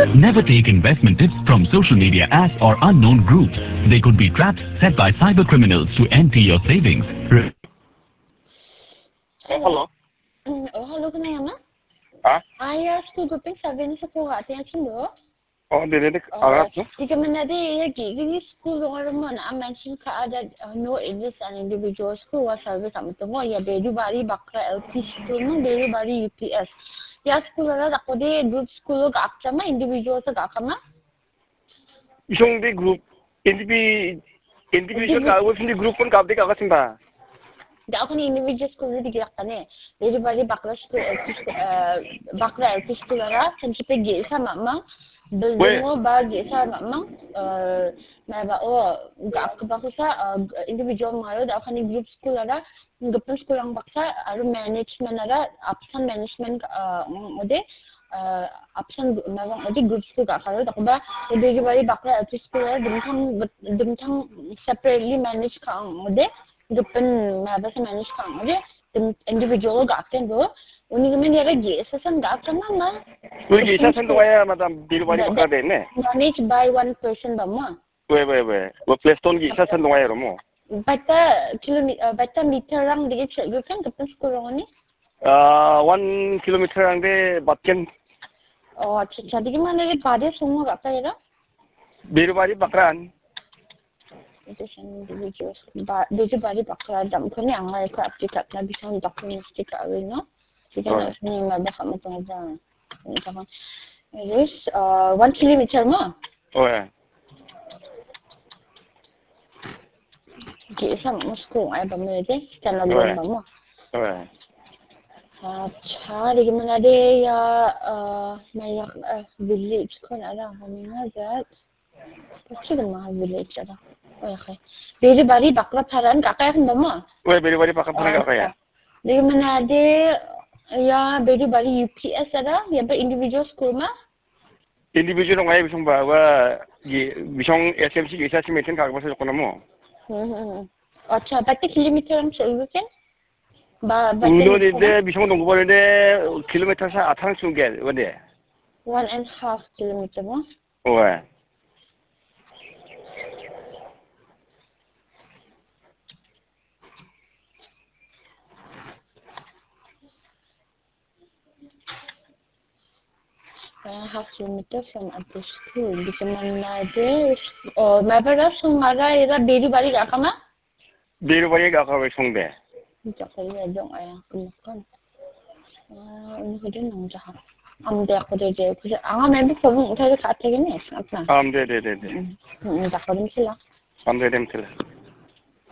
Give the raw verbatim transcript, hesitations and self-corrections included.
Never take investment tips from social media ads or unknown groups. They could be traps set by cyber criminals to empty your savings. Hello. Oh, hello, kan naman? Ah? Ay, school grouping sabi ni sa kuha at yung sindo. Oh, dede dede arat no? Di ka man na di gigi school ko rin mo na mention ka that no it is an individual school wa sabi ka mo tungo ya bedu bari bakra L P school mo bedu bari U P S. Ya school na ako di group school ka akta ma individual sa ka ma? Isong di group indivi individual ka wo hindi group kon kapde ka kasimba. Di ako ni individual school di gilak ka ni. Bedu bari bakra school L P school bakra L P school ra sansipe gi sa mama. Building mo bagi sa mamang uh, may ba o gaap ka ba ko sa individual mga da ako ni group school ara group school ang baksa aro management ara absent management mo de absent mawang odi group school ka karo da ko ba edi bari bakla at school ara dumthang dumthang separately manage ka mo de group may ba sa manage ka mo de individual ga aken do Uni kami nila gisa san gaap ka mama. Uy, gisa san tuwaya madam biru bari bakra de ne. Manage by one person ba mo? We we we. Wo Playstone gisa san tuwaya ro mo. Bata kilometer bata meter lang di ka kan kapan school ro ni? Ah, one kilometer ang de batken. Oh, acha acha di man ni bade sungo ga ka ira? Biru bari bakran. Ito san individuals. Ba biru bari bakra dam ko ni ang ay ka applikat na bisang document ka rin no? Kita nak ni mabak mo tong dyan. Yes, uh, one kilometer mo. Oh yeah. Okay, isa mo school ay ba mo ite? Kana ba mo? Oh yeah. Acha, di mo na de ya uh, may uh, village ko na lang kami nga that. Kasi ko mga village ara. Okay. Beri bari bakla paran kakayan ba mo? We beri bari bakla paran kakaya. Di mo na de ya bedu bari U P S ada ya ba individual school ma individual ngai bisong ba wa bisong S M C gisa si maintain ka ba sa kono mo hmm acha batte kilometer ang sa weekend ba batte uno de de bisong dong ko de kilometer sa athang sungel wade one and a half kilometer mo oe Uh, half kilometer from at the school. Di ka man na de, oh, mabara sung mara ira beru bari ka ma? Beru bari ka ka sung de. Di ka kaya dong ay kumakan. Ah, ano ko din ang jaha. Am de ako de de. Kasi ang member ko mo tayo ka ate ni, snap na. Am de de de de. Hmm, da ko din sila. Am de dem sila.